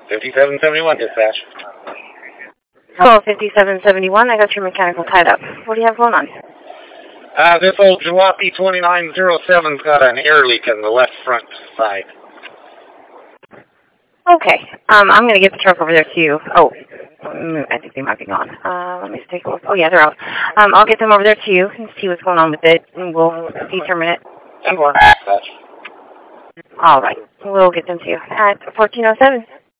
5771, dispatch. Hello, 5771. I got your mechanical tied up. What do you have going on? This old Jalopy 2907's got an air leak in the left front side. Okay. I'm going to get the truck over there to you. Oh, I think they might be gone. Let me take a look. Oh, yeah, they're out. I'll get them over there to you and see what's going on with it, and we'll determine it. And we're dispatch. All right. We'll get them to you at 1407.